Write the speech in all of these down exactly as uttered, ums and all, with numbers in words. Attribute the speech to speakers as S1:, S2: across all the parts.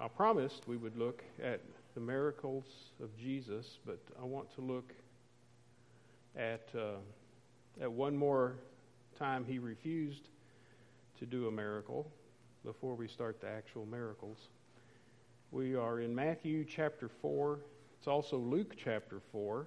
S1: I promised we would look at the miracles of Jesus, but I want to look at uh, at one more time he refused to do a miracle before we start the actual miracles. We are in Matthew chapter four. It's also Luke chapter four.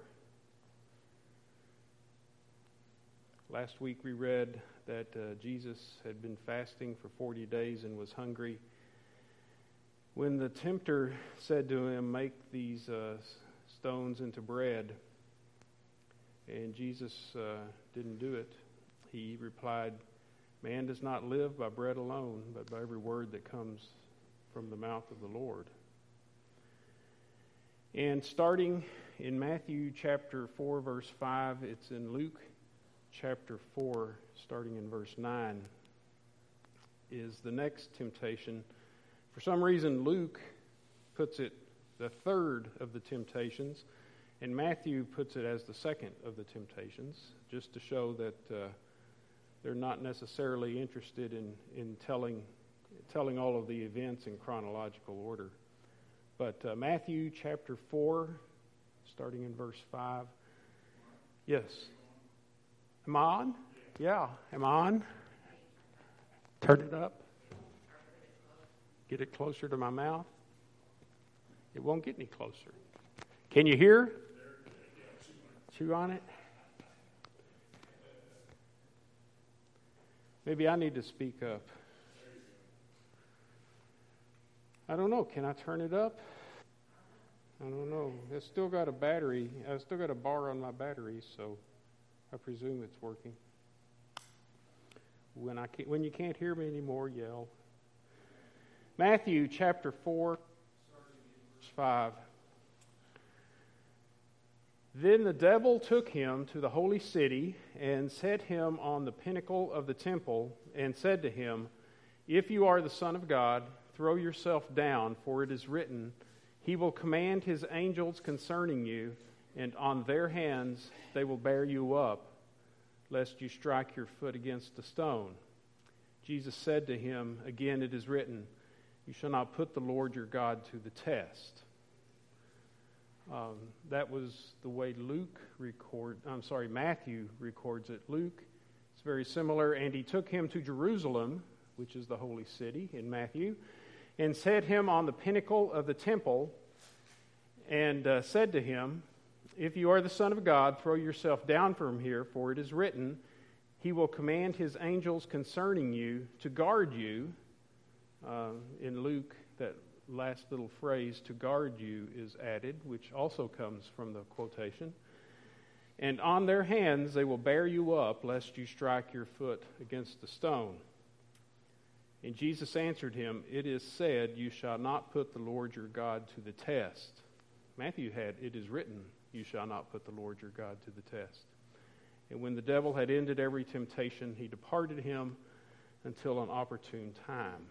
S1: Last week we read that uh, Jesus had been fasting for forty days and was hungry. When the tempter said to him, "Make these uh, stones into bread," and Jesus uh, didn't do it, he replied, "Man does not live by bread alone, but by every word that comes from the mouth of the Lord." And starting in Matthew chapter four, verse five, it's in Luke chapter four, starting in verse nine, is the next temptation. For some reason, Luke puts it the third of the temptations, and Matthew puts it as the second of the temptations, just to show that uh, they're not necessarily interested in, in telling telling all of the events in chronological order. But uh, Matthew chapter four, starting in verse five. Yes. Am I on? Yeah. Am I on? Turn it up. Get it closer to my mouth. It won't get any closer. Can you hear? Chew on it. Maybe I need to speak up. I don't know. Can I turn it up? I don't know. It's still got a battery. I've still got a bar on my battery, so I presume it's working. When I can't, when you can't hear me anymore, yell. Matthew chapter four, verse five. Then the devil took him to the holy city and set him on the pinnacle of the temple and said to him, "If you are the Son of God, throw yourself down, for it is written, He will command His angels concerning you, and on their hands they will bear you up, lest you strike your foot against a stone." Jesus said to him, "Again it is written, you shall not put the Lord your God to the test." Um, that was the way Luke record. I'm sorry, Matthew records it. Luke, it's very similar. And he took him to Jerusalem, which is the holy city in Matthew, and set him on the pinnacle of the temple, and uh, said to him, "If you are the Son of God, throw yourself down from here, for it is written, He will command His angels concerning you to guard you." Uh, in Luke, that last little phrase, "to guard you," is added, which also comes from the quotation. "And on their hands they will bear you up, lest you strike your foot against a stone." And Jesus answered him, "It is said, you shall not put the Lord your God to the test." Matthew had, "It is written, you shall not put the Lord your God to the test." And when the devil had ended every temptation, he departed him until an opportune time.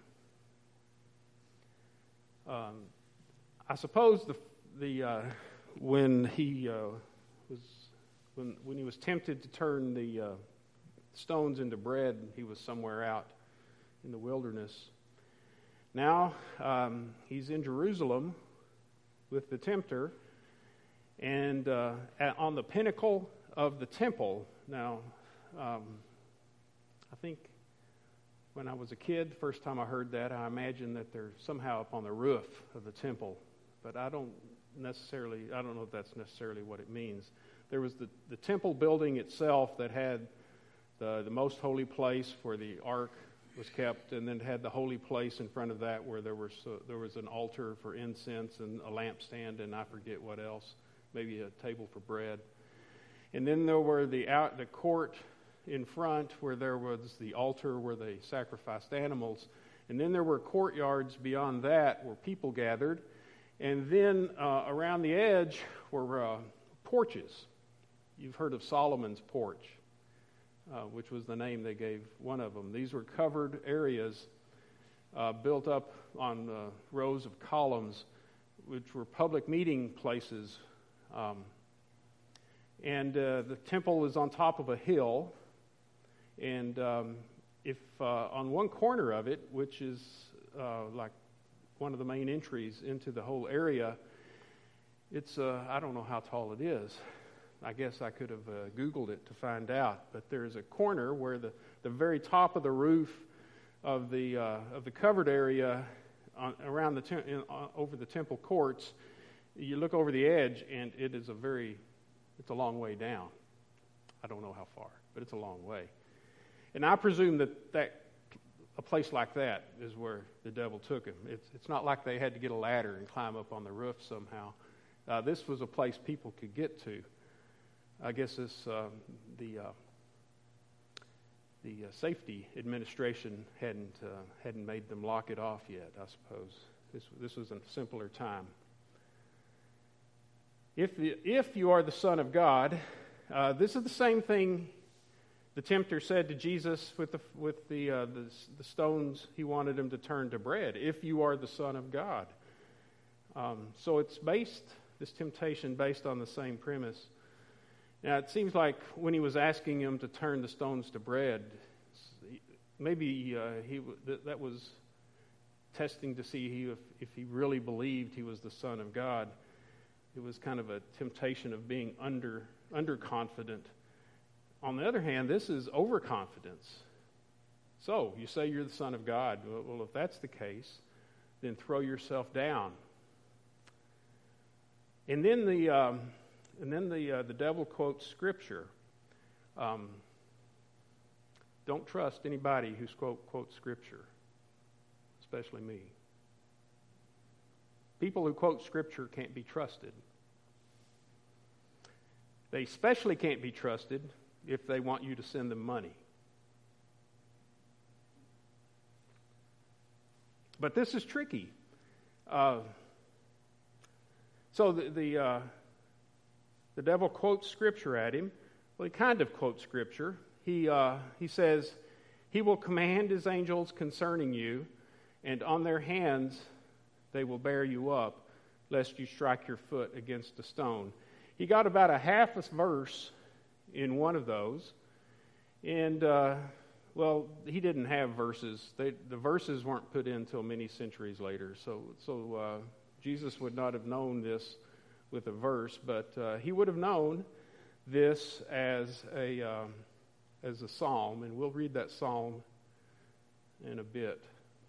S1: Um, I suppose the the uh, when he uh, was when when he was tempted to turn the uh, stones into bread, he was somewhere out in the wilderness. Now um, he's in Jerusalem with the tempter, and uh, at, on the pinnacle of the temple. Now, um, I think when I was a kid, the first time I heard that, I imagined that they're somehow up on the roof of the temple, but I don't necessarily, I don't know if that's necessarily what it means. There was the, the temple building itself that had the, the most holy place where the ark was kept, and then had the holy place in front of that where there was uh, there was an altar for incense and a lampstand, and I forget what else, maybe a table for bread. And then there were the out the court in front where there was the altar where they sacrificed animals. And then there were courtyards beyond that where people gathered. And then uh, around the edge were uh, porches. You've heard of Solomon's porch, uh, which was the name they gave one of them. These were covered areas uh, built up on uh, rows of columns, which were public meeting places. Um, and uh, the temple is on top of a hill. And um, if uh, on one corner of it, which is uh, like one of the main entries into the whole area. It's, uh, I don't know how tall it is. I guess I could have uh, Googled it to find out. But there's a corner where the, the very top of the roof of the uh, of the covered area on, around the tem- in, uh, over the temple courts, you look over the edge, and it is a very, it's a long way down. I don't know how far, but it's a long way. And I presume that, that a place like that is where the devil took him. It's, it's not like they had to get a ladder and climb up on the roof somehow. Uh, this was a place people could get to. I guess this uh, the uh, the uh, safety administration hadn't uh, hadn't made them lock it off yet. I suppose this this was a simpler time. If the, if you are the Son of God, uh, this is the same thing the tempter said to Jesus with the with the, uh, the the stones he wanted him to turn to bread. If you are the Son of God, um, so it's based this temptation based on the same premise. Now, it seems like when he was asking him to turn the stones to bread, maybe uh, he that, that was testing to see he, if, if he really believed he was the Son of God. It was kind of a temptation of being under underconfident. On the other hand, this is overconfidence. So, you say you're the Son of God. Well, well if that's the case, then throw yourself down. And then the... Um, And then the uh, the devil quotes Scripture. Um, don't trust anybody who quote, quotes Scripture, especially me. People who quote Scripture can't be trusted. They especially can't be trusted if they want you to send them money. But this is tricky. Uh, so the... the uh, The devil quotes Scripture at him. Well, he kind of quotes Scripture. He uh, he says, "He will command His angels concerning you, and on their hands they will bear you up, lest you strike your foot against a stone." He got about a half a verse in one of those, and uh, well, he didn't have verses. They, the verses weren't put in until many centuries later. So so uh, Jesus would not have known this with a verse, but uh, he would have known this as a um, as a psalm, and we'll read that psalm in a bit.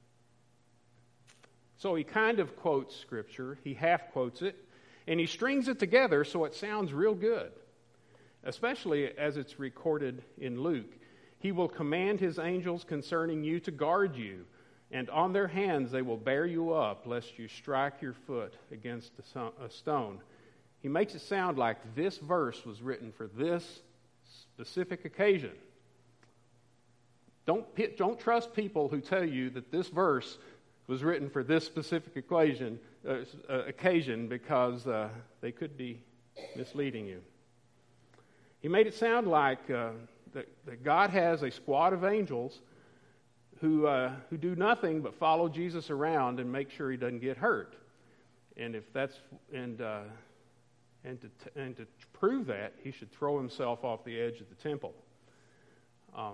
S1: So he kind of quotes Scripture, he half quotes it, and he strings it together so it sounds real good, especially as it's recorded in Luke. He will command his angels concerning you to guard you, and on their hands they will bear you up, lest you strike your foot against a stone. He makes it sound like this verse was written for this specific occasion. Don't, don't trust people who tell you that this verse was written for this specific equation, uh, uh, occasion because uh, they could be misleading you. He made it sound like uh, that, that God has a squad of angels who uh, who do nothing but follow Jesus around and make sure he doesn't get hurt. And if that's and uh, and to and to prove that, he should throw himself off the edge of the temple. Um,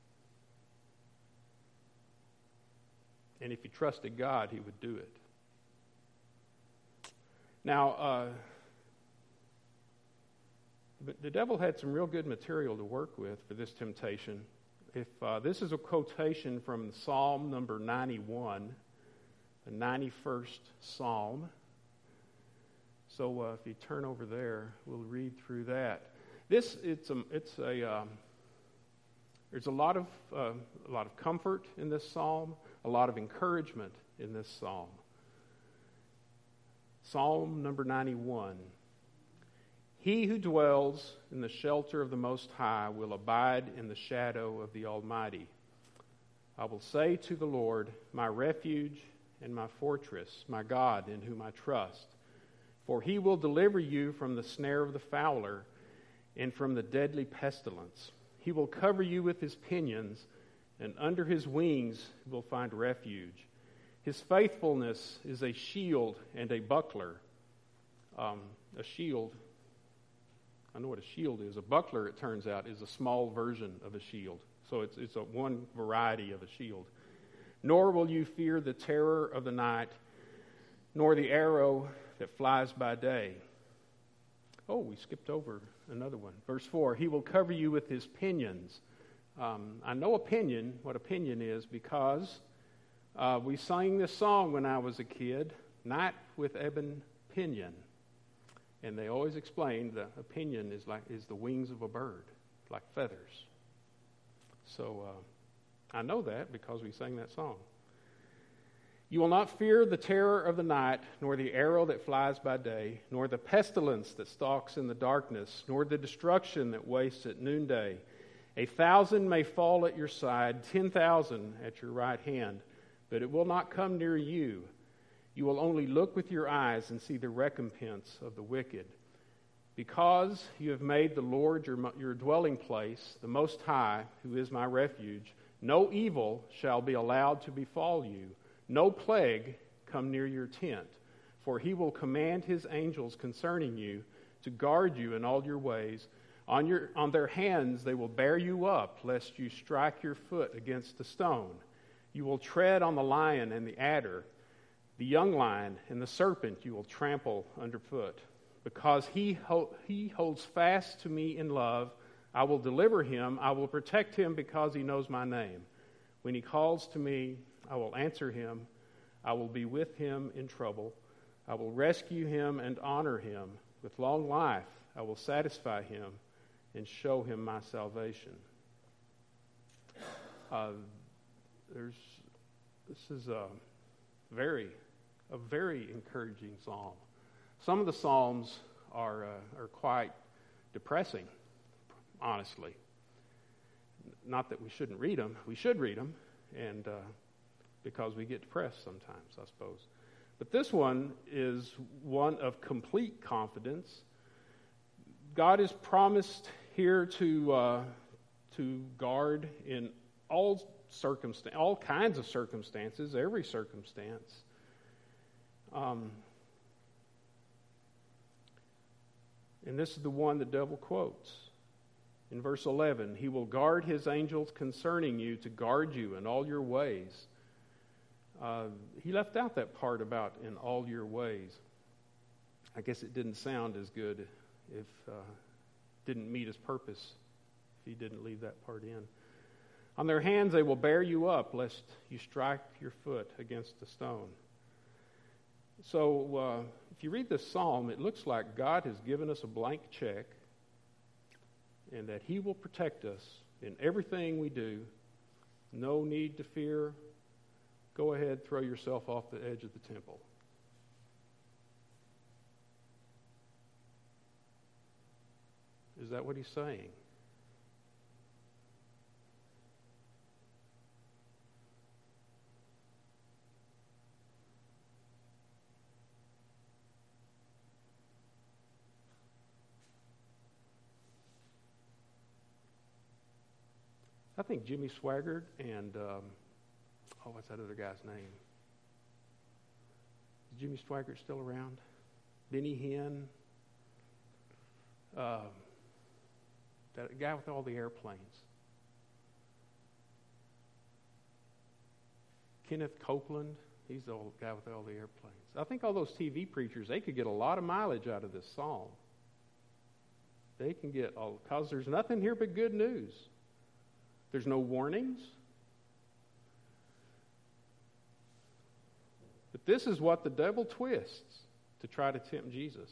S1: and if he trusted God, he would do it. Now, uh, the devil had some real good material to work with for this temptation. If uh, this is a quotation from Psalm number ninety-one, the ninety-first Psalm. So uh, if you turn over there, we'll read through that. This it's a it's a um, there's a lot of uh, a lot of comfort in this psalm, a lot of encouragement in this psalm. Psalm number ninety-one. He who dwells in the shelter of the Most High will abide in the shadow of the Almighty. I will say to the Lord, my refuge and my fortress, my God in whom I trust. For he will deliver you from the snare of the fowler and from the deadly pestilence. He will cover you with his pinions, and under his wings you will find refuge. His faithfulness is a shield and a buckler. Um, a shield, I know what a shield is. A buckler, it turns out, is a small version of a shield. So it's, it's a one variety of a shield. Nor will you fear the terror of the night, nor the arrow that flies by day. Oh, we skipped over another one. Verse four, he will cover you with his pinions. Um, I know opinion, what opinion is, because uh, we sang this song when I was a kid, Night with Ebon Pinion. And they always explained the opinion is like is the wings of a bird, like feathers. So uh, I know that because we sang that song. You will not fear the terror of the night, nor the arrow that flies by day, nor the pestilence that stalks in the darkness, nor the destruction that wastes at noonday. A thousand may fall at your side, ten thousand at your right hand, but it will not come near you. You will only look with your eyes and see the recompense of the wicked. Because you have made the Lord your, your dwelling place, the Most High, who is my refuge, no evil shall be allowed to befall you. No plague come near your tent, for he will command his angels concerning you to guard you in all your ways. On your on their hands they will bear you up, lest you strike your foot against a stone. You will tread on the lion and the adder, the young lion and the serpent you will trample underfoot. Because he ho- he holds fast to me in love, I will deliver him. I will protect him because he knows my name. When he calls to me, I will answer him. I will be with him in trouble. I will rescue him and honor him. With long life, I will satisfy him and show him my salvation. Uh, there's this is a very, a very encouraging psalm. Some of the psalms are uh, are quite depressing, honestly. Not that we shouldn't read them. We should read them, and. Uh, because we get depressed sometimes, I suppose. But this one is one of complete confidence. God is promised here to uh, to guard in all circumstances, all kinds of circumstances, every circumstance. Um, and this is the one the devil quotes. In verse eleven, he will guard his angels concerning you to guard you in all your ways. Uh, he left out that part about in all your ways. I guess it didn't sound as good if uh, didn't meet his purpose if he didn't leave that part in. On their hands they will bear you up, lest you strike your foot against a stone. So uh, if you read this psalm, it looks like God has given us a blank check and that he will protect us in everything we do. No need to fear. Go ahead, throw yourself off the edge of the temple. Is that what he's saying? I think Jimmy Swaggart and... Um, Oh, what's that other guy's name? Is Jimmy Swaggart still around? Benny Hinn? Uh, that guy with all the airplanes. Kenneth Copeland? He's the old guy with all the airplanes. I think all those T V preachers, they could get a lot of mileage out of this psalm. They can get, all because there's nothing here but good news. There's no warnings. But this is what the devil twists to try to tempt Jesus.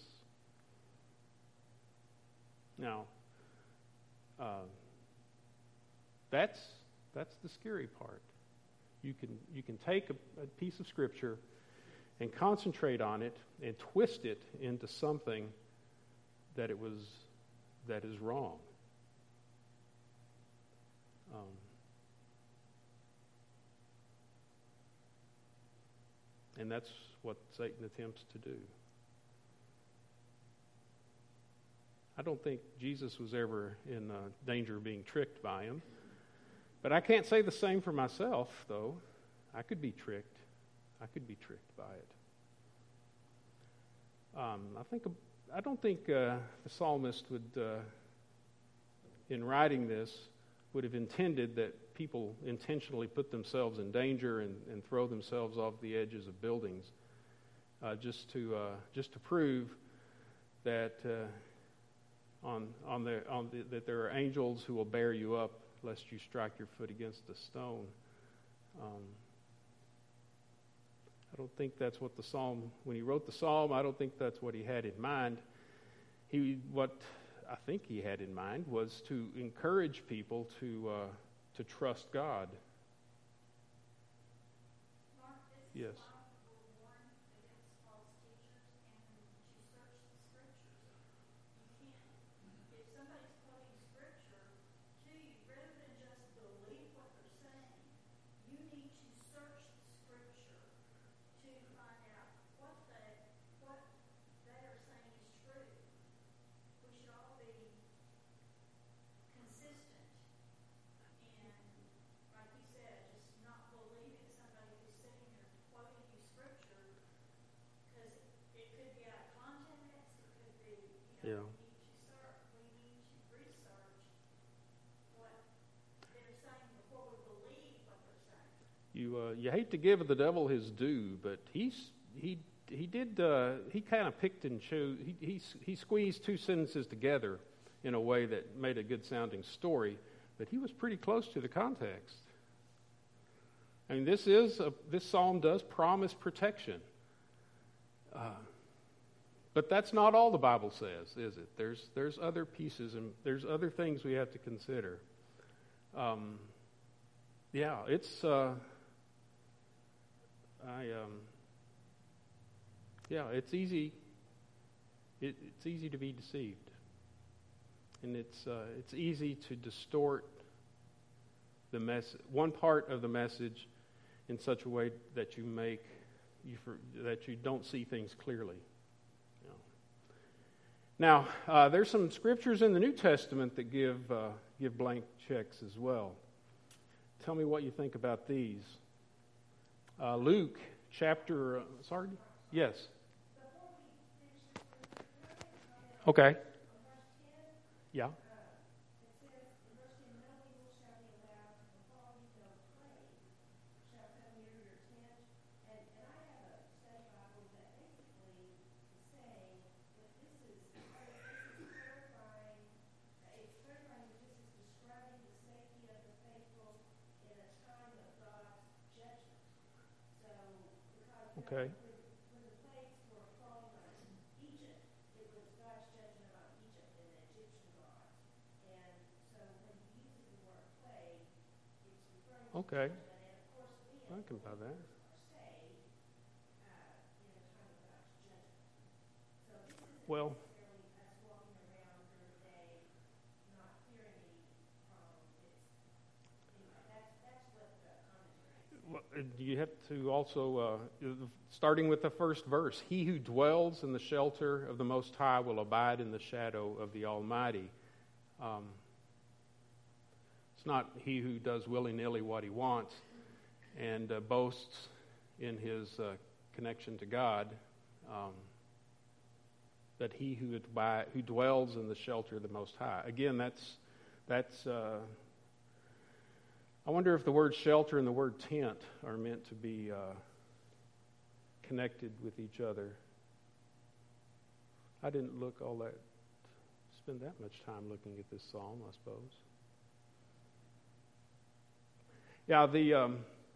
S1: Now, uh, that's that's the scary part. You can you can take a, a piece of Scripture and concentrate on it and twist it into something that it was that is wrong. Um, And that's what Satan attempts to do. I don't think Jesus was ever in uh, danger of being tricked by him. But I can't say the same for myself, though. I could be tricked. I could be tricked by it. Um, I think I don't think uh, the psalmist would, uh, in writing this, would have intended that people intentionally put themselves in danger and, and throw themselves off the edges of buildings. uh, just to uh, just to prove that uh, on on the on the, that there are angels who will bear you up lest you strike your foot against a stone. Um, I don't think that's what the psalm, when he wrote the psalm, I don't think that's what he had in mind. He, what I think he had in mind was to encourage people to uh, to trust God.
S2: Mark, this
S1: Yes.
S2: is why we're warned against false teachers and to search the scriptures. You can't, if somebody's quoting scripture to you, rather than just believe what they're saying, you need to search the scripture to find out what they what they are saying is true. We should all be consistent and, like you said, just not believing somebody who's sitting there quoting you scripture, because it could be out of context. It could be, you know,
S1: Yeah.
S2: we need to start, we need to research what they're saying before we believe what they're saying.
S1: You uh, you hate to give the devil his due, but he's he he did uh, he kind of picked and chose. He, he he squeezed two sentences together in a way that made a good sounding story, but he was pretty close to the context. I mean, this is a, this psalm does promise protection, uh, but that's not all the Bible says, is it? There's there's other pieces and there's other things we have to consider. Um, yeah, it's. Uh, I um, yeah, it's easy. It, it's easy to be deceived, and it's uh, it's easy to distort the mess one part of the message in such a way that you make you for, that you don't see things clearly. You know. Now, uh, there's some scriptures in the New Testament that give uh, give blank checks as well. Tell me what you think about these. Uh, Luke chapter, uh, sorry? Yes. Okay. Yeah. Okay.
S2: When the plagues were falling on Egypt, it was God's judgment on Egypt and the Egyptian gods. And so when he uses the word plague, it's referring to
S1: Okay.
S2: judgment. And of course, we
S1: I can buy that.
S2: are saved uh, in a time of God's judgment. So this isn't
S1: Well,
S2: necessarily us walking around during the day not fearing any problem. It's, anyway, that's, that's what the commentary says.
S1: well, you have to also, uh, starting with the first verse, he who dwells in the shelter of the Most High will abide in the shadow of the Almighty. Um, it's not he who does willy-nilly what he wants and uh, boasts in his uh, connection to God, um, but he who, abide, who dwells in the shelter of the Most High. Again, that's that's. Uh, I wonder if the word shelter and the word tent are meant to be uh, connected with each other. I didn't look all that, spend that much time looking at this psalm, I suppose. Yeah, the um,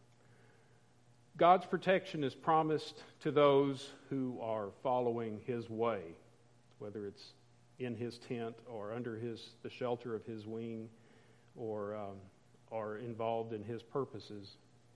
S1: God's protection is promised to those who are following His way, whether it's in His tent or under His the shelter of His wing, or um, are involved in His purposes,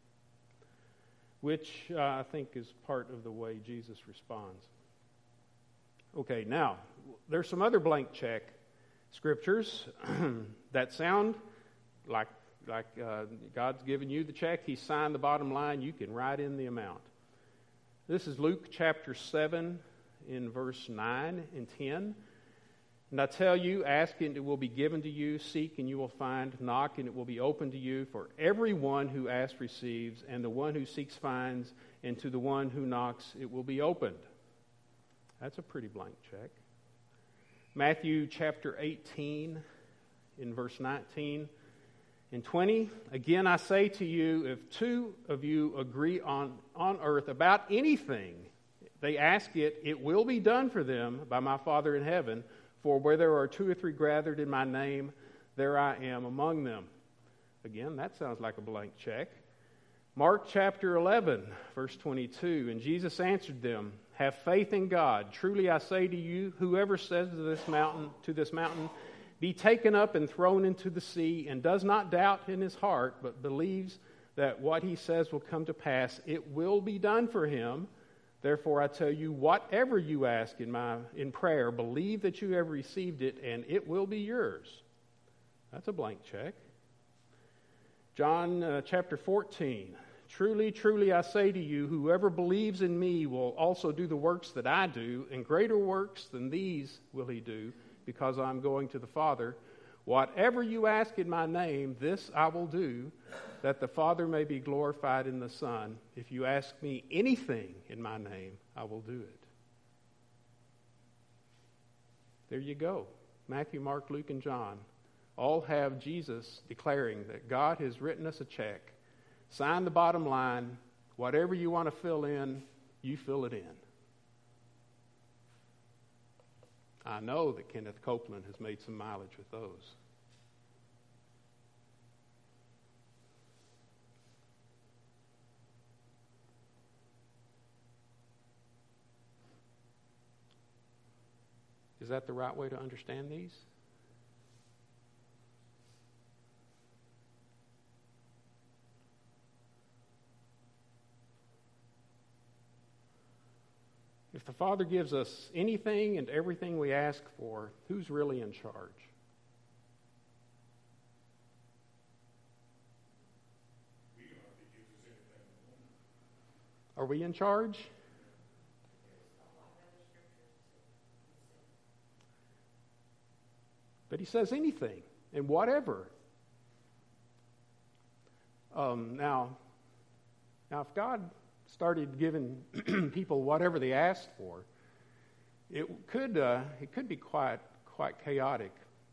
S1: which uh, I think is part of the way Jesus responds. Okay, now, there's some other blank check scriptures that sound like, like uh, God's given you the check. He signed the bottom line. You can write in the amount. This is Luke chapter seven in verse nine and ten. And I tell you, ask and it will be given to you, seek and you will find, knock and it will be opened to you. For everyone who asks receives, and the one who seeks finds, and to the one who knocks it will be opened. That's a pretty blank check. Matthew chapter eighteen in verse nineteen and twenty. Again, I say to you, if two of you agree on, on earth about anything they ask it, it will be done for them by my Father in heaven. For where there are two or three gathered in my name, there I am among them. Again, that sounds like a blank check. Mark chapter eleven, verse twenty-two, and Jesus answered them, have faith in God. Truly I say to you, whoever says to this mountain, to this mountain, be taken up and thrown into the sea, and does not doubt in his heart, but believes that what he says will come to pass, it will be done for him. Therefore I tell you, whatever you ask in my in prayer, believe that you have received it, and it will be yours. That's a blank check. John uh, chapter fourteen. Truly, truly, I say to you, whoever believes in me will also do the works that I do, and greater works than these will he do, because I'm going to the Father. Whatever you ask in my name, this I will do, that the Father may be glorified in the Son. If you ask me anything in my name, I will do it. There you go. Matthew, Mark, Luke, and John all have Jesus declaring that God has written us a check. Sign the bottom line. Whatever you want to fill in, you fill it in. I know that Kenneth Copeland has made some mileage with those. Is that the right way to understand these? If the Father gives us anything and everything we ask for, who's really in charge? Are we in charge? But he says anything and whatever. Um, now, now, if God started giving people whatever they asked for, it could uh, it could be quite quite chaotic.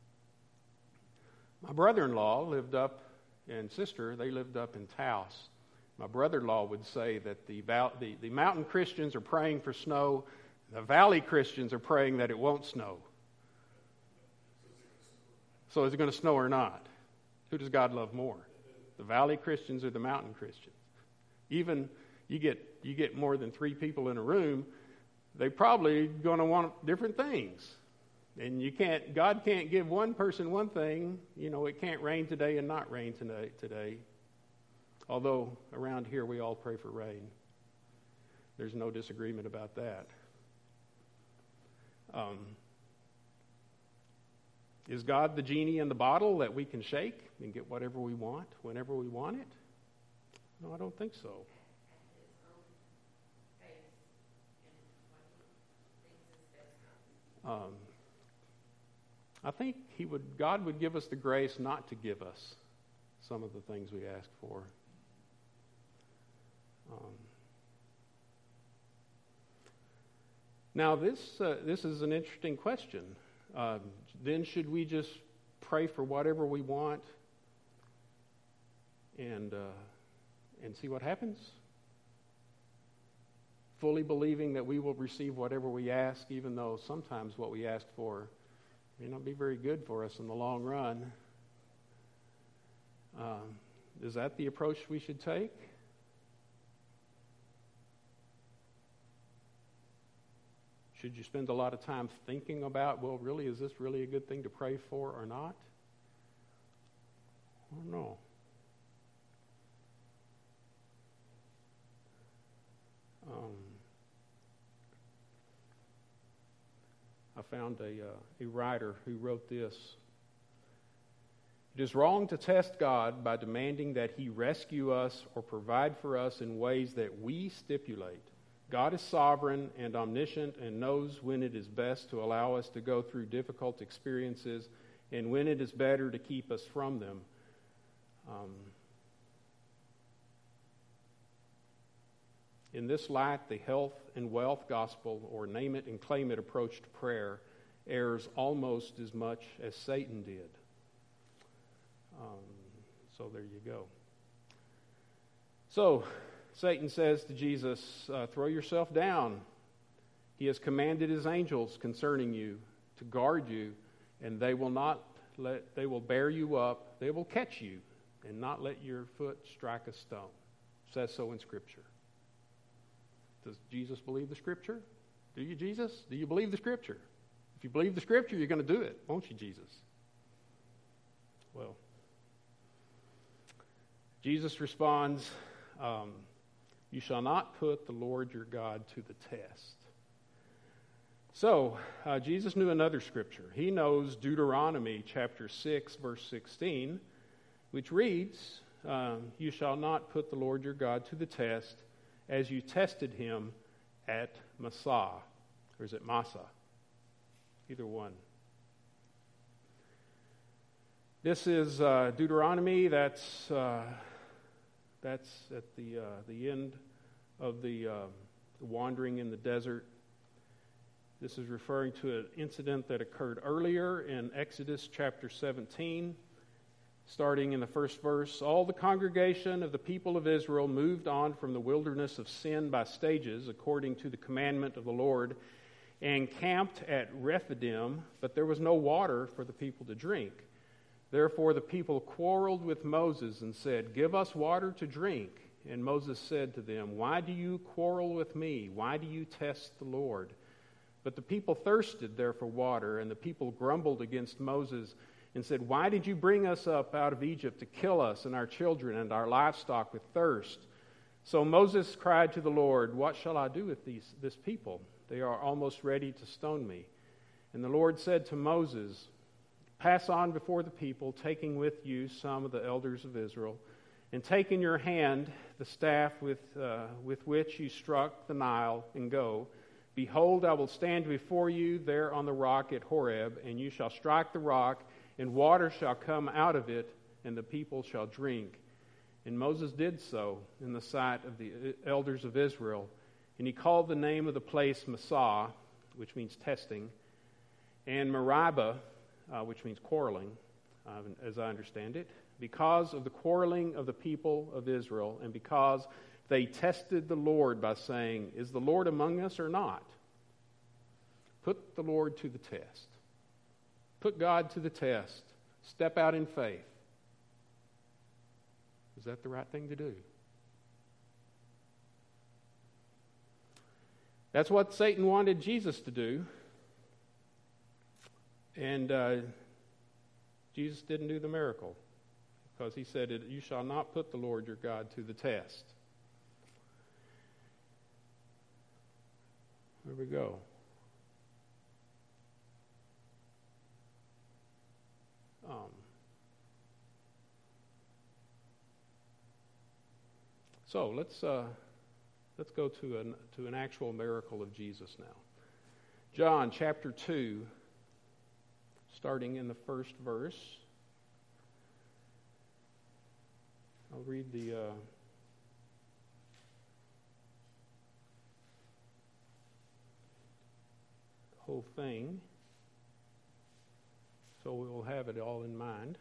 S1: My brother-in-law lived up, and sister, they lived up in Taos. My brother-in-law would say that the, the the mountain Christians are praying for snow, the valley Christians are praying that it won't snow. So is it going to snow or not? Who does God love more? The valley Christians or the mountain Christians? Even you get you get more than three people in a room, they're probably going to want different things. And you can't God can't give one person one thing. You know, it can't rain today and not rain today today. Although around here we all pray for rain. There's no disagreement about that. Um, is God the genie in the bottle that we can shake and get whatever we want whenever we want it? No, I don't think so. Um, I think he would. God would give us the grace not to give us some of the things we ask for. Um, now, this uh, this is an interesting question. Uh, then, should we just pray for whatever we want and uh, and see what happens? Fully believing that we will receive whatever we ask, even though sometimes what we ask for may not be very good for us in the long run. Um, is that the approach we should take? Should you spend a lot of time thinking about, well, really, is this really a good thing to pray for or not? I don't know. Um, I found a, uh, a writer who wrote this. It is wrong to test God by demanding that he rescue us or provide for us in ways that we stipulate. God is sovereign and omniscient and knows when it is best to allow us to go through difficult experiences and when it is better to keep us from them. Um, In this light, the health and wealth gospel, or name it and claim it approach to prayer, errs almost as much as Satan did. Um, so there you go. So Satan says to Jesus, uh, throw yourself down. He has commanded his angels concerning you to guard you, and they will not let, they will bear you up, they will catch you, and not let your foot strike a stone. It says so in Scripture. Does Jesus believe the Scripture? Do you, Jesus? Do you believe the Scripture? If you believe the Scripture, you're going to do it, won't you, Jesus? Well, Jesus responds, um, you shall not put the Lord your God to the test. So, uh, Jesus knew another scripture. He knows Deuteronomy chapter six, verse sixteen, which reads, um, you shall not put the Lord your God to the test as you tested him at Massah. Or is it Massa? Either one. This is uh, Deuteronomy. That's uh, that's at the uh, the end of the, uh, the wandering in the desert. This is referring to an incident that occurred earlier in Exodus chapter seventeen, starting in the first verse. All the congregation of the people of Israel moved on from the wilderness of sin by stages, according to the commandment of the Lord, and camped at Rephidim, but there was no water for the people to drink. Therefore the people quarreled with Moses and said, give us water to drink. And Moses said to them, why do you quarrel with me? Why do you test the Lord? But the people thirsted there for water, and the people grumbled against Moses and said, why did you bring us up out of Egypt to kill us and our children and our livestock with thirst? So Moses cried to the Lord, what shall I do with these, this people? They are almost ready to stone me. And the Lord said to Moses, pass on before the people, taking with you some of the elders of Israel, and take in your hand the staff with, uh, with which you struck the Nile, and go. Behold, I will stand before you there on the rock at Horeb, and you shall strike the rock, and water shall come out of it, and the people shall drink. And Moses did so in the sight of the elders of Israel, and he called the name of the place Massah, which means testing, and Meribah, uh, which means quarreling, uh, as I understand it, because of the quarreling of the people of Israel, and because they tested the Lord by saying, is the Lord among us or not? Put the Lord to the test. Put God to the test. Step out in faith. Is that the right thing to do? That's what Satan wanted Jesus to do. And uh, Jesus didn't do the miracle, because he said, you shall not put the Lord your God to the test. There we go. Um, so let's uh, let's go to an to an actual miracle of Jesus now. John chapter two, starting in the first verse. I'll read the. Uh, whole thing, so we will have it all in mind.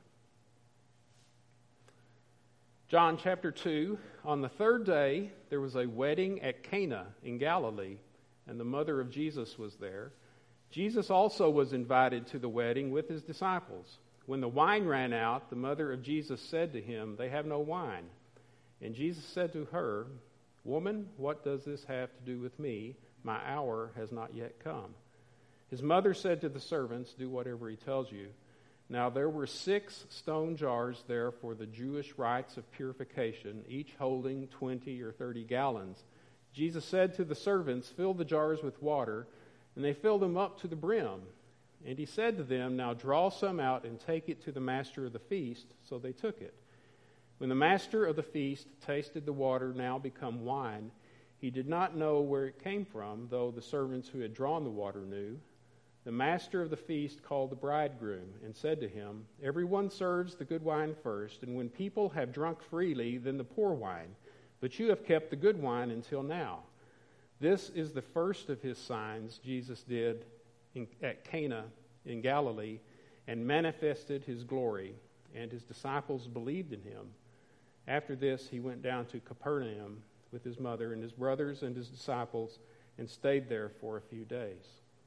S1: John chapter two, on the third day there was a wedding at Cana in Galilee, and the mother of Jesus was there. Jesus also was invited to the wedding with his disciples. When the wine ran out, the mother of Jesus said to him, they have no wine. And Jesus said to her, woman, what does this have to do with me? My hour has not yet come. His mother said to the servants, do whatever he tells you. Now there were six stone jars there for the Jewish rites of purification, each holding twenty or thirty gallons. Jesus said to the servants, fill the jars with water, and they filled them up to the brim. And he said to them, now draw some out and take it to the master of the feast. So they took it. When the master of the feast tasted the water now become wine, he did not know where it came from, though the servants who had drawn the water knew. The master of the feast called the bridegroom and said to him, everyone serves the good wine first, and when people have drunk freely, then the poor wine. But you have kept the good wine until now. This is the first of his signs Jesus did in, at Cana in Galilee, and manifested his glory, and his disciples believed in him. After this, he went down to Capernaum with his mother and his brothers and his disciples, and stayed there for a few days.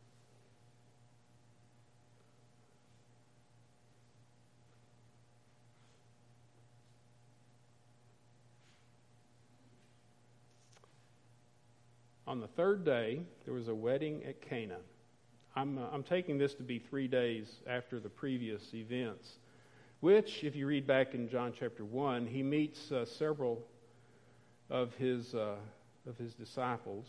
S1: On the third day, there was a wedding at Cana. I'm, uh, I'm taking this to be three days after the previous events, which, if you read back in John chapter one, he meets uh, several of his uh, of his disciples.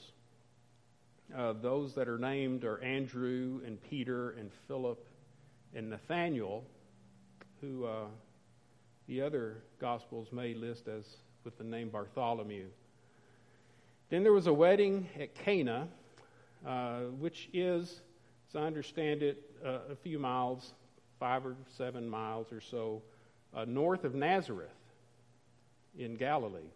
S1: Uh, those that are named are Andrew and Peter and Philip and Nathaniel, who uh, the other Gospels may list as with the name Bartholomew. Then there was a wedding at Cana, uh, which is, as I understand it, uh, a few miles, five or seven miles or so, uh, north of Nazareth in Galilee.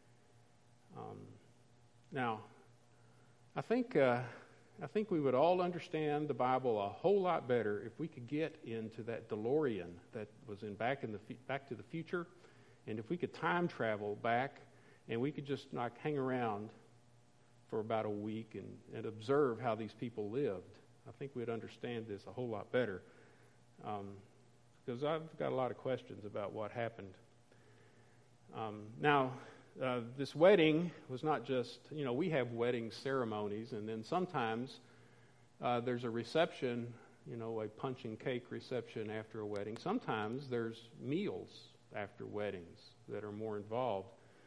S1: Um, now, I think uh, I think we would all understand the Bible a whole lot better if we could get into that DeLorean that was in Back in the Back to the Future, and if we could time travel back, and we could just like hang around for about a week and, and observe how these people lived. I think we'd understand this a whole lot better, um, because I've got a lot of questions about what happened. Um, now, uh, this wedding was not just, you know, we have wedding ceremonies, and then sometimes uh, there's a reception, you know, a punch and cake reception after a wedding. Sometimes there's meals after weddings that are more involved.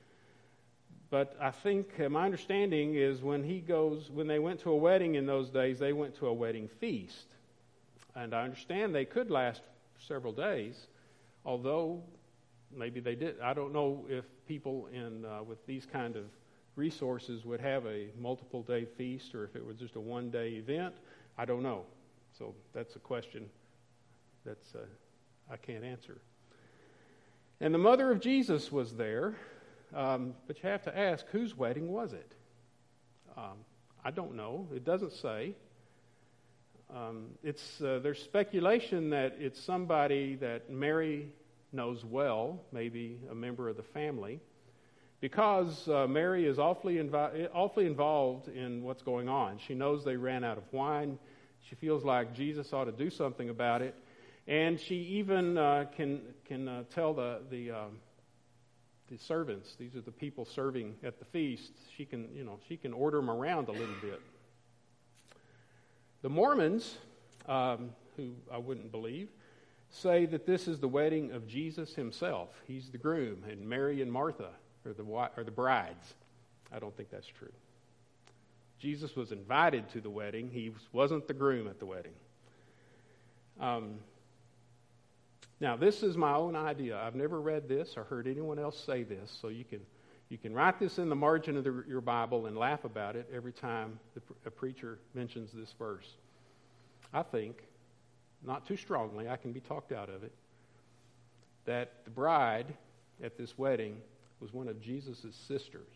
S1: But I think uh, my understanding is when he goes, when they went to a wedding in those days, they went to a wedding feast. And I understand they could last several days, although maybe they did. I don't know if people in uh, with these kind of resources would have a multiple day feast or if it was just a one day event. I don't know. So that's a question that's uh, I can't answer. And the mother of Jesus was there. Um, but you have to ask, whose wedding was it? Um, I don't know. It doesn't say. Um, it's uh, there's speculation that it's somebody that Mary knows well, maybe a member of the family, because uh, Mary is awfully, invi- awfully involved in what's going on. She knows they ran out of wine. She feels like Jesus ought to do something about it, and she even uh, can can uh, tell the the um, the servants, these are the people serving at the feast, she can, you know, she can order them around a little bit. The Mormons, um, who I wouldn't believe, say that this is the wedding of Jesus himself. He's the groom, and Mary and Martha are the are the brides. I don't think that's true. Jesus was invited to the wedding. He wasn't the groom at the wedding. Um. Now, this is my own idea. I've never read this or heard anyone else say this, so you can you can write this in the margin of the, your Bible and laugh about it every time the, a preacher mentions this verse. I think, not too strongly, I can be talked out of it, that the bride at this wedding was one of Jesus' sisters.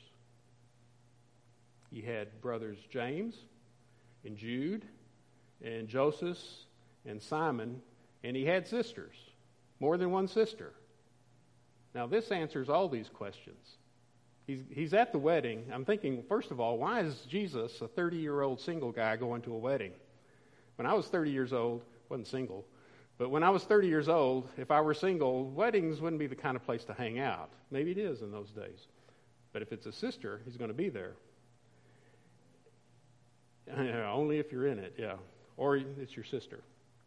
S1: He had brothers James and Jude and Joseph and Simon, and he had sisters. More than one sister. Now, this answers all these questions. He's, he's at the wedding. I'm thinking, first of all, why is Jesus, a thirty-year-old single guy, going to a wedding? When I was thirty years old, wasn't single, but when I was thirty years old, if I were single, weddings wouldn't be the kind of place to hang out. Maybe it is in those days. But if it's a sister, he's going to be there. Yeah, only if you're in it, yeah. Or it's your sister.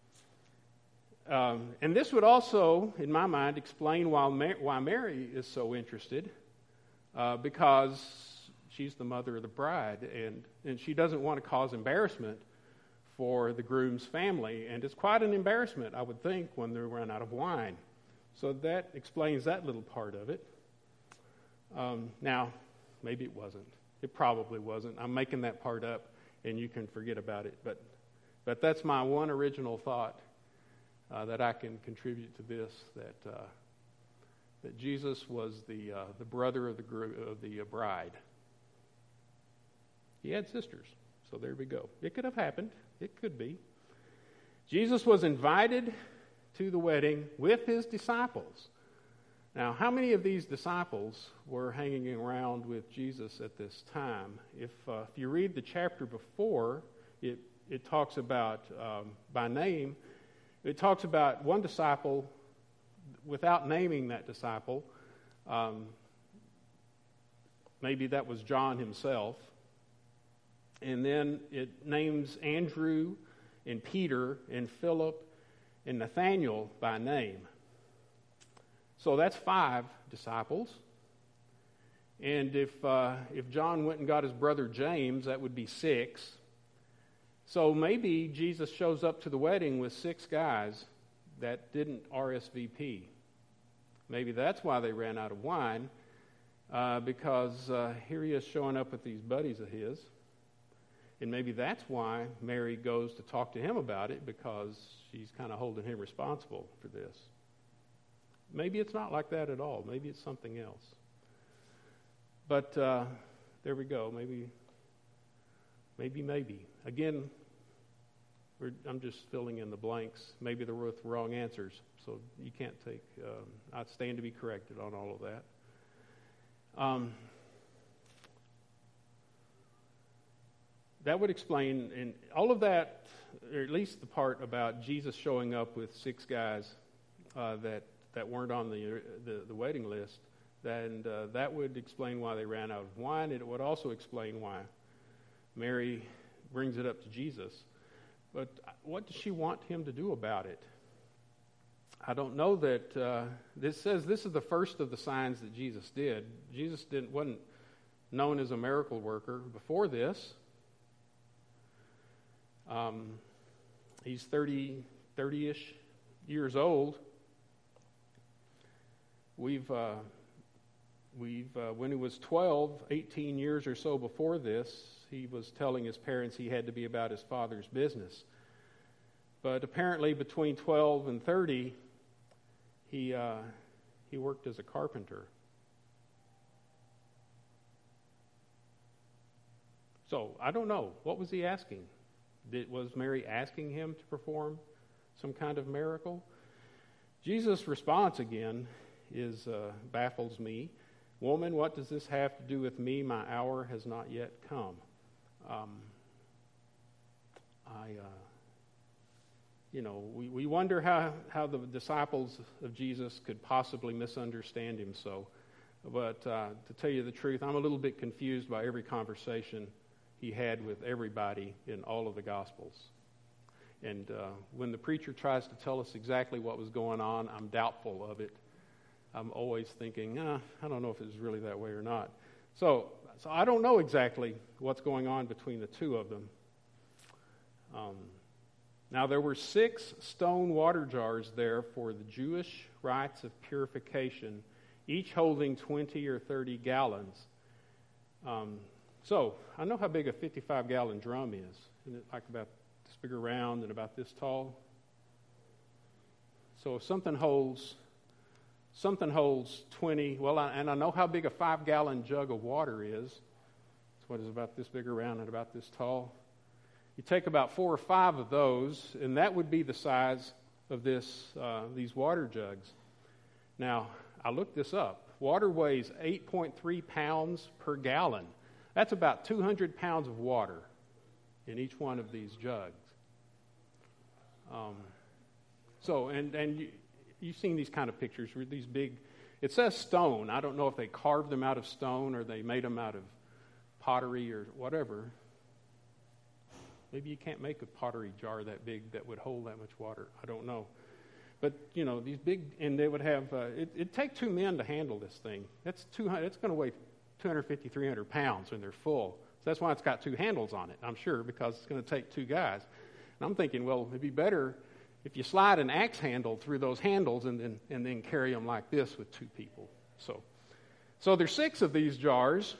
S1: Um, and this would also, in my mind, explain why, Ma- why Mary is so interested, uh, because she's the mother of the bride, and, and she doesn't want to cause embarrassment for the groom's family. And it's quite an embarrassment, I would think, when they run out of wine. So that explains that little part of it. Um, now, maybe it wasn't. It probably wasn't. I'm making that part up, and you can forget about it. But, but that's my one original thought. Uh, that I can contribute to this, that uh, that Jesus was the uh, the brother of the group, of the uh, bride. He had sisters, so there we go. It could have happened. It could be. Jesus was invited to the wedding with his disciples. Now, how many of these disciples were hanging around with Jesus at this time? If uh, if you read the chapter before, it it talks about um, by name. It talks about one disciple without naming that disciple. Um, maybe that was John himself. And then it names Andrew and Peter and Philip and Nathaniel by name. So that's five disciples. And if uh, if John went and got his brother James, that would be six. So maybe Jesus shows up to the wedding with six guys that didn't R S V P. Maybe that's why they ran out of wine, uh, because uh, here he is showing up with these buddies of his. And maybe that's why Mary goes to talk to him about it, because she's kind of holding him responsible for this. Maybe it's not like that at all. Maybe it's something else. But uh, there we go. Maybe, maybe, maybe. Again, we're, I'm just filling in the blanks. Maybe they're with wrong answers, so you can't take, um, I stand to be corrected on all of that. Um, that would explain, and all of that, or at least the part about Jesus showing up with six guys uh, that that weren't on the the, the wedding list, and uh, that would explain why they ran out of wine, and it would also explain why Mary brings it up to Jesus. But what does she want him to do about it? I don't know that uh, this says this is the first of the signs that Jesus did. Jesus didn't wasn't known as a miracle worker before this. Um, he's thirty, thirty-ish years old. We've, uh, we've uh, when he was twelve, eighteen years or so before this, he was telling his parents he had to be about his father's business. But apparently between twelve and thirty, he, uh, he worked as a carpenter. So I don't know. What was he asking? Did, was Mary asking him to perform some kind of miracle? Jesus' response again is uh, baffles me. Woman, what does this have to do with me? My hour has not yet come. Um, I, uh, you know, we, we wonder how, how the disciples of Jesus could possibly misunderstand him so. But uh, to tell you the truth, I'm a little bit confused by every conversation he had with everybody in all of the Gospels. And uh, when the preacher tries to tell us exactly what was going on, I'm doubtful of it. I'm always thinking, ah, I don't know if it's really that way or not. So, so I don't know exactly what's going on between the two of them. Um, now, there were six stone water jars there for the Jewish rites of purification, each holding twenty or thirty gallons. Um, so, I know how big a fifty-five gallon drum is. Isn't it like about this big around and about this tall? So if something holds... Something holds twenty, well, I, and I know how big a five-gallon jug of water is. It's what is about this big around and about this tall. You take about four or five of those, and that would be the size of this uh, these water jugs. Now, I looked this up. Water weighs eight point three pounds per gallon. That's about two hundred pounds of water in each one of these jugs. Um, so, and, and you, you've seen these kind of pictures, these big, it says stone. I don't know if they carved them out of stone or they made them out of pottery or whatever. Maybe you can't make a pottery jar that big that would hold that much water. I don't know. But, you know, these big, and they would have, uh, it, it'd take two men to handle this thing. That's two hundred, it's going to weigh two hundred fifty, three hundred pounds when they're full. So that's why it's got two handles on it, I'm sure, because it's going to take two guys. And I'm thinking, well, it'd be better if you slide an axe handle through those handles and then and then carry them like this with two people. So, so there's six of these jars.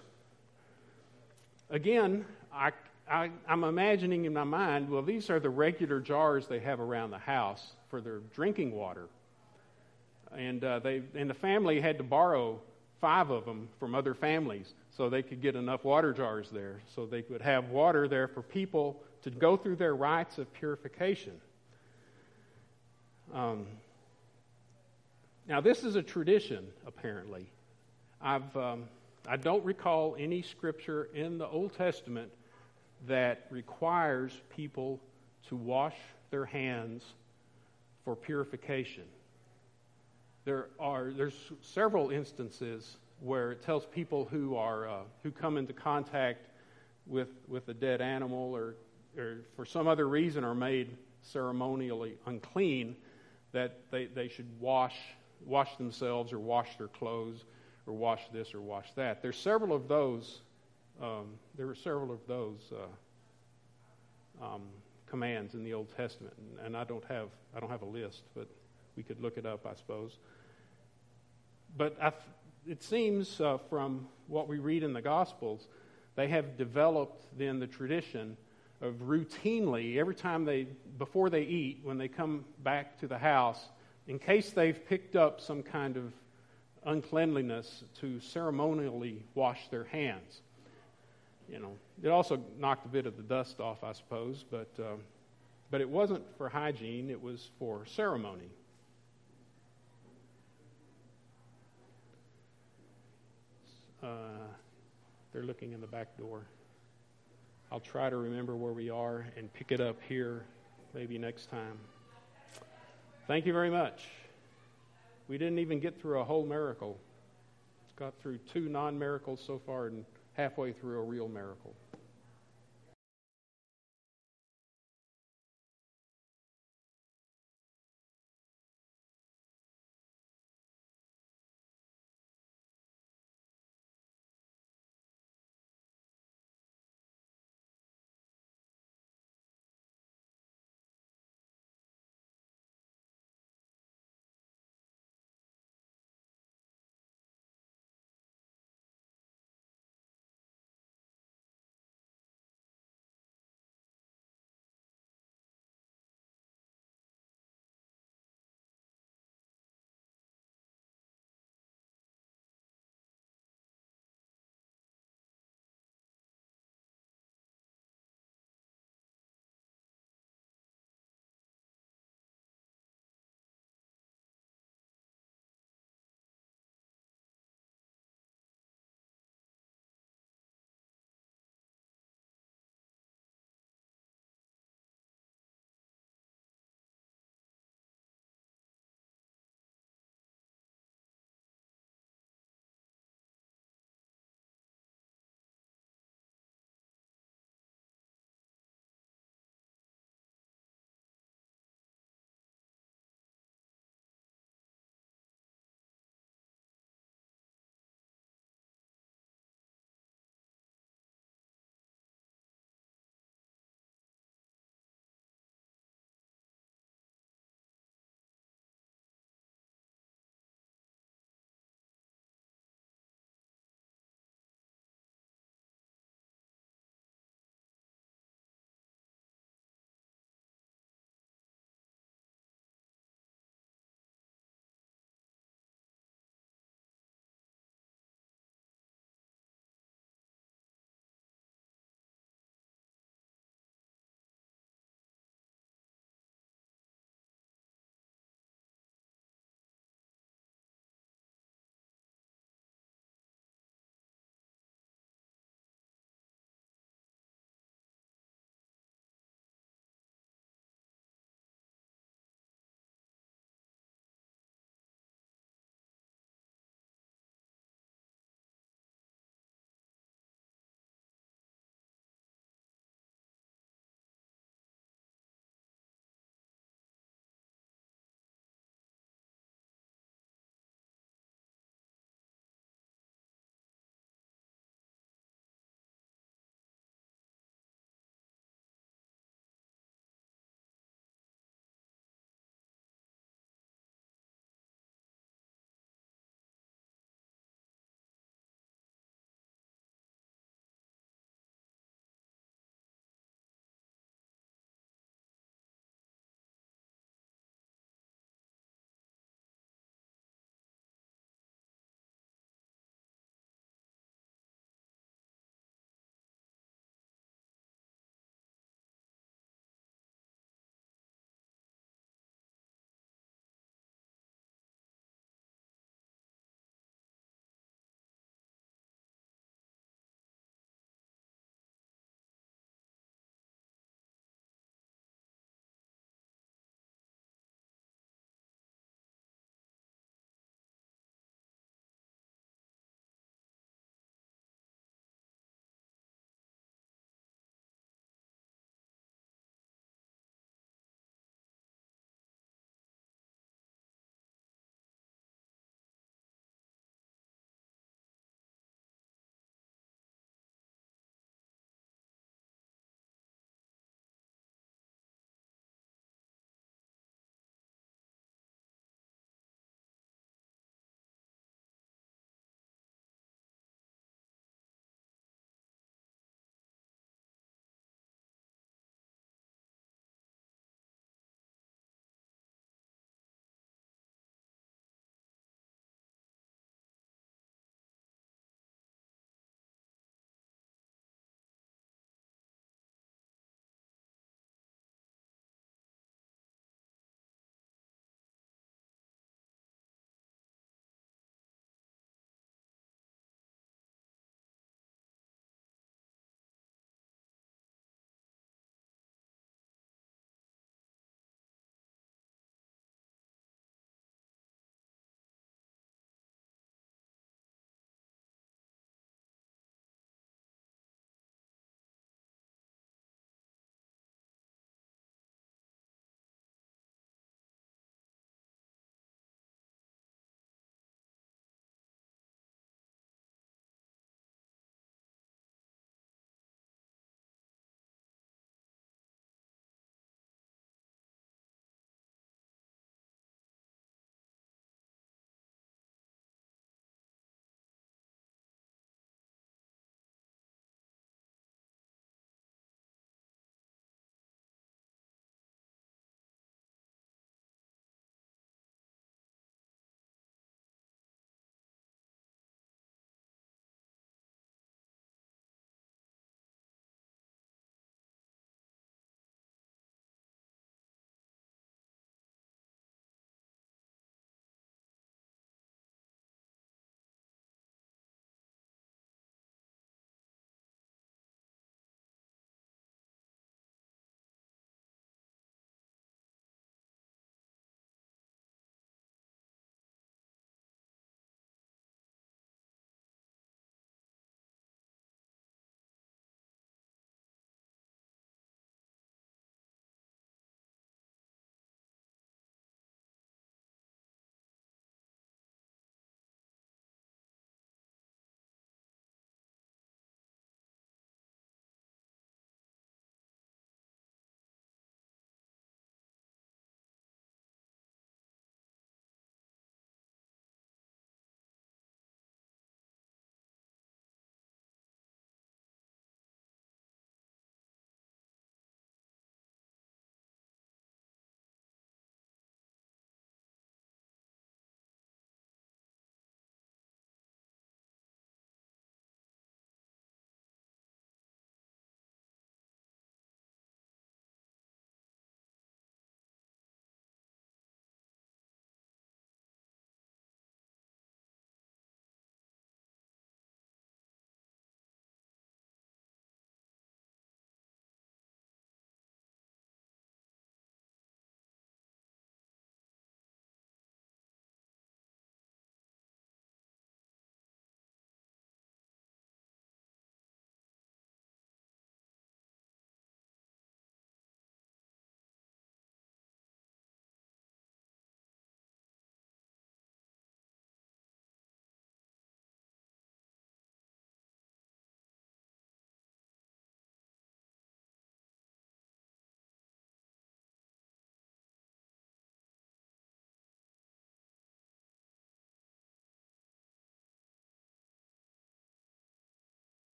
S1: Again, I, I, I'm imagining in my mind, well, these are the regular jars they have around the house for their drinking water. And uh, they and the family had to borrow five of them from other families so they could get enough water jars there, so they could have water there for people to go through their rites of purification. Um, Now, this is a tradition, apparently. I've, um, I don't recall any scripture in the Old Testament that requires people to wash their hands for purification. There are there's several instances where it tells people who are uh, who come into contact with with a dead animal or or for some other reason are made ceremonially unclean that they, they should wash wash themselves or wash their clothes or wash this or wash that. There's several of those. Um, there were several of those uh, um, commands in the Old Testament, and, and I don't have I don't have a list, but we could look it up, I suppose. But I, it seems uh, from what we read in the Gospels, they have developed then the tradition of routinely, every time they, before they eat, when they come back to the house, in case they've picked up some kind of uncleanliness, to ceremonially wash their hands. You know, it also knocked a bit of the dust off, I suppose, but uh, but it wasn't for hygiene; it was for ceremony. Uh, they're looking in the back door. I'll try to remember where we are and pick it up here maybe next time. Thank you very much. We didn't even get through a whole miracle. Got through two non-miracles so far and halfway through a real miracle.